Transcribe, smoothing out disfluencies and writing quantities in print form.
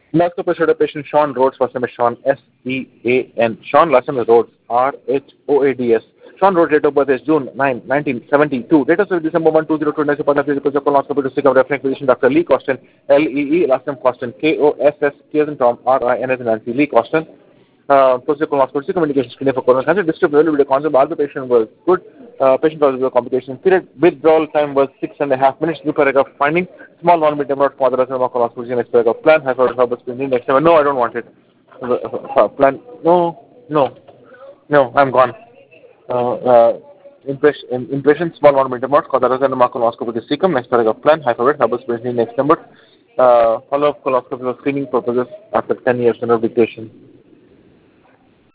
Last patient, patient Sean Rhodes, first name is Sean, Sean. Sean, last name is Rhodes, Rhoads. Sean Rhodes, date of birth is June 9, 1972. Date of service December 1, 2020. Part of physical colonoscopy to seek a reference physician Dr. Lee Costin, Lee, last name Costin, Koss, K as in Tom, Rin as in Nancy, Lee Costin. Procedure colonoscopy communication screening for colon cancer. District availability concept. All the patient was good. Patient was without complication. Period withdrawal time was 6.5 minutes. New paragraph finding. Small non-medium not father as a colonoscopy. Next paragraph plan. Hypertrophy. Next seven. No, I don't want it. Plan. No, no, no. I'm gone. Impression. Small non-medium not father as a colonoscopy. Cecum. Next paragraph plan. Hypertrophy. Next number. Follow-up coloscopy for screening purposes after 10 years of dictation.